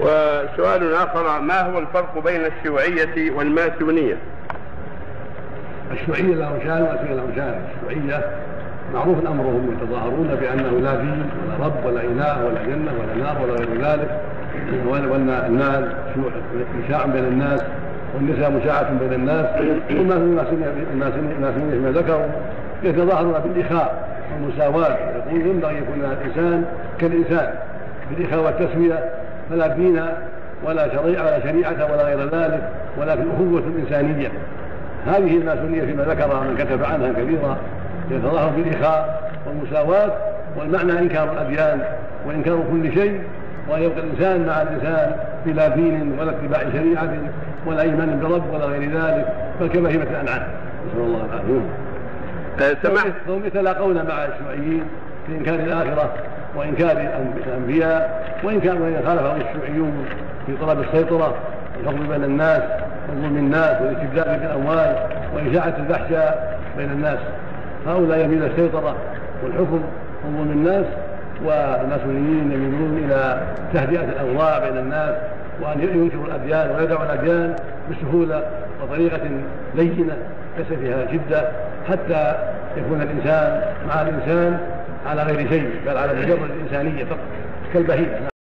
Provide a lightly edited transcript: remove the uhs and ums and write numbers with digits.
وسؤال آخر: ما هو الفرق بين الشيوعية والماسونية؟ الشيوعية لهم شأن والماسونية لهم شأن. الشيوعية معروف أمرهم، يتظاهرون بأنه لا دين ولا رب ولا إله ولا جنة ولا نار ولا غير ذلك، وأن المال مشاع بين الناس والنساء مشاعة بين الناس. والماسونية ما ذكروا يتظاهرون بالإخاء والمساواة، يقولون ينبغي يكون الإنسان كالإنسان بالإخاء والتسوية، فلا دين ولا شريعة ولا غير ذلك، ولكن أخوة إنسانية. هذه الماسونية فيما ذكر من كتب عنها كثيرا، يتظاهر بالإخاء والمساواة، والمعنى إنكار الأديان وإنكار كل شيء، وأن يبقى الإنسان مع الإنسان بلا دين ولا اتباع شريعة ولا إيمان برب ولا غير ذلك، بل كبهيمة الأنعام، نسأل الله العافية. فهم يتلاقون مع الشيوعيين في إنكار الآخرة وإنكار الأنبياء، وإن خالفهم الشيوعيون في طلب السيطرة والفضل بين الناس وظلم الناس والاستبداد بالأموال وإشاعة الفحشاء بين الناس. هؤلاء يميل السيطرة والحكم وظلم الناس، والماسونيين يميلون إلى تهدئة الأوضاع بين الناس، وأن ينكروا الأديان ويدعوا الأديان بسهولة وطريقة لينة ليس فيها شدة، حتى يكون الإنسان مع الإنسان على غير شيء، بل على مجرد الإنسانية فقط كالبهيمة.